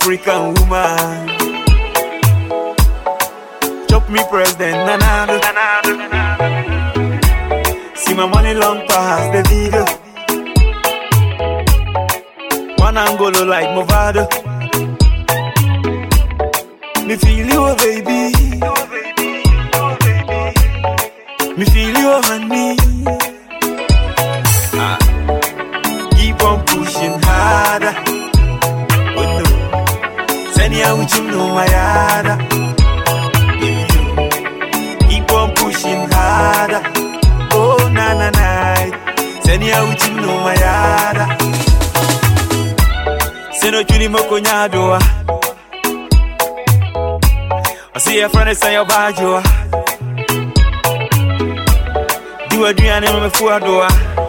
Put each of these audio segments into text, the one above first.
African woman. Chop me president, nanado. See my money long past the video. One Angolo like Movado. Me feel you, oh baby. Me feel you, honey. Keep on pushing harder. Oh no, send ya with you know my yada. Keep on pushing harder. Oh na na na, send ya with you know my yada. Send no chuni moko nyadoa. I see your friend say your bajo. Do a dream and me for doa.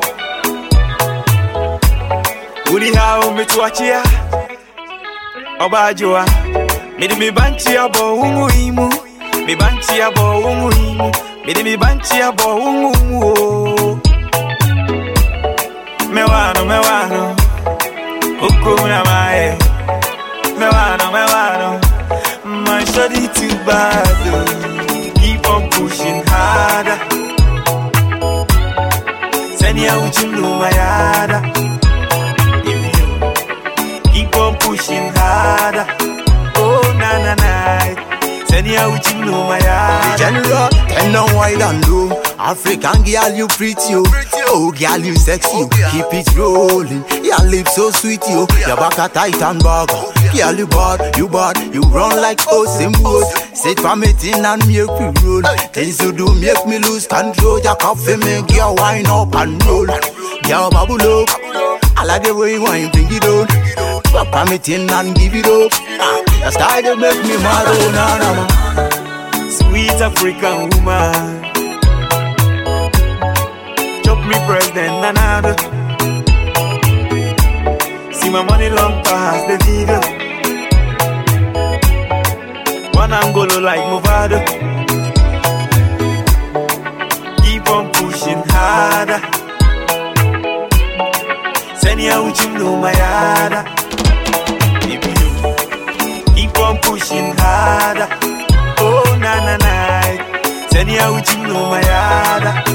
Uli how me to watch ya. Obajo. Me banchi abo umuimu. Me banchi abo umuimu. Me banchi abo umumu. Me wano. Okuna mae. Me wano. My shawty too bad, though. Keep on pushing harder. Send ya with you know my yada. Keep on pushing harder. Oh na na na. Send ya with you know my yada. General, and now wide and low. African girl, you pretty, yo. Oh, girl, you sexy, yo. Keep it rolling. Your lips so sweet, yo. Your back a tight and burger. Girl, you bad, you run like Usain Bolt. Sit for me thin and make me roll. Things you do make me lose control. Your coffee make your wine up and roll. Girl, bubble up. I like the way you want, bring it on. Sit for me thin and give it up. Your style they make me mad, oh na na. Sweet African woman. Chop me president, nanado. See my money long past the video. One Angolo like Movado. Keep on pushing harder. Send ya with you know my yada. Keep on pushing harder. Oh na na na. Send ya with you know my yada.